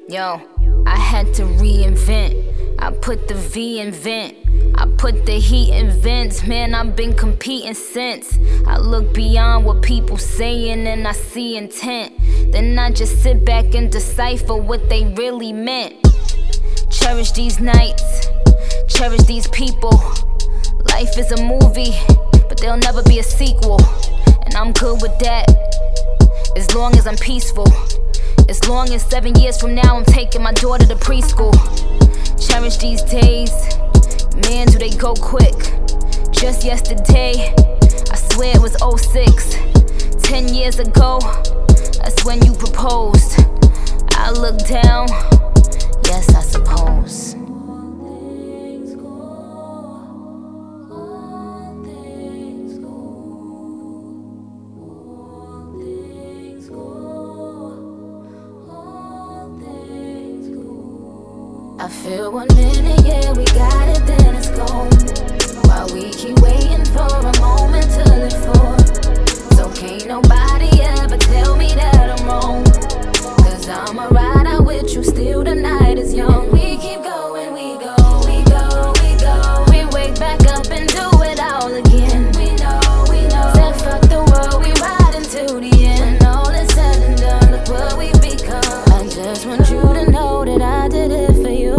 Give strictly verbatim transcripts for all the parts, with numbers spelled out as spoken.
Yo, I had to reinvent. I put the V in vent. I put the heat in vents. Man, I've been competing since. I look beyond what people saying and I see intent. Then I just sit back and decipher what they really meant. Cherish these nights, cherish these people. Life is a movie, but there'll never be a sequel. And I'm good with that, as long as I'm peaceful. As long as seven years from now I'm taking my daughter to preschool. Cherish these days, man, do they go quick. Just yesterday, I swear it was oh six. Ten years ago, that's when you proposed. I look down, yes I suppose. I feel one minute, yeah, we got it, then it's gone. While we keep waiting for a moment to live for. So can't nobody ever tell me that I'm wrong, cause I'ma ride out with you, still the night is young. We keep going, we go, we go, we go. We wake back up and do it all again. We know, we know, said fuck the world, we ride until the end. When all is said and done, look what we become. I just want you to know that I did it for you.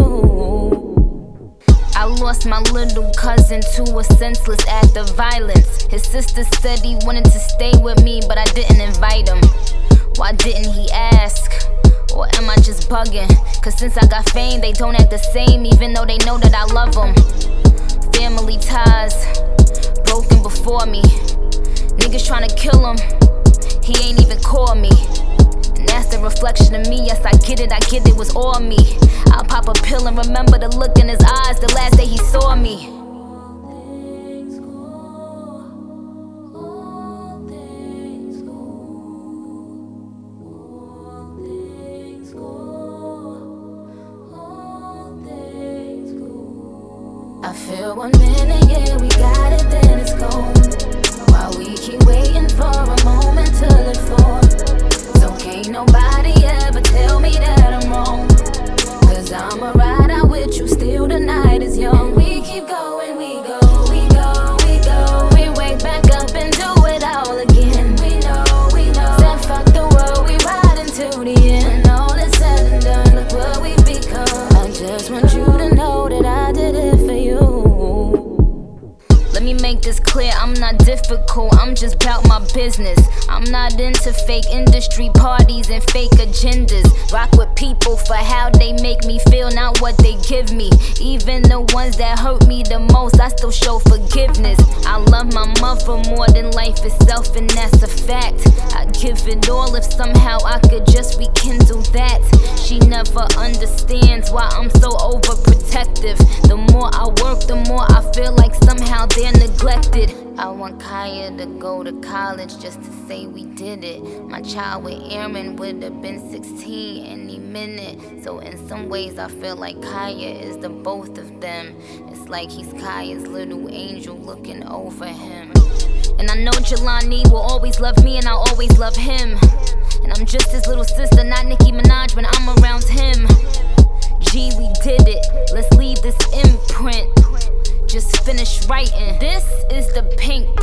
I lost my little cousin to a senseless act of violence. His sister said he wanted to stay with me, but I didn't invite him. Why didn't he ask? Or am I just bugging? Cause since I got fame, they don't act the same, even though they know that I love them. Family ties broken before me. Niggas tryna kill him, he ain't even call me. And that's the reflection of me, yes I get it, I get it was all me. I'll pop a pill and remember the look in his eyes the last day he saw me. I feel one minute, yeah, we got it, then it's gone. While we keep waiting for a moment to live for. So can't nobody ever tell me that I'm wrong, cause I'ma ride out with you, still the night is young. We keep going, we go, we go, we go. We wake back up and do it all again. We know, we know, said fuck the world, we ride until the end. When all is said and done, look what we become. I just want you to know that I did it for you. Let me make this clear, I'm not difficult, I'm just bout my business. I'm not into fake industry parties and fake agendas. Rock with people for how they make me feel, not what they give me. Even the ones that hurt me the most, I still show forgiveness. I love my mother more than life itself, and that's a fact. I'd give it all if somehow I could just rekindle that. She never understands why I'm so overprotective. The more I work, the more I feel like somehow they're neglected. I want Kaya to go to college just to say we did it. My child with Aaron would have been sixteen any minute. So in some ways I feel like Kaya is the both of them. It's like he's Kaya's little angel looking over him. And I know Jelani will always love me and I'll always love him. And I'm just his little sister, not Nicki Minaj when I'm around him. G, we did it, let's leave this imprint. Just finished writing. This is the pink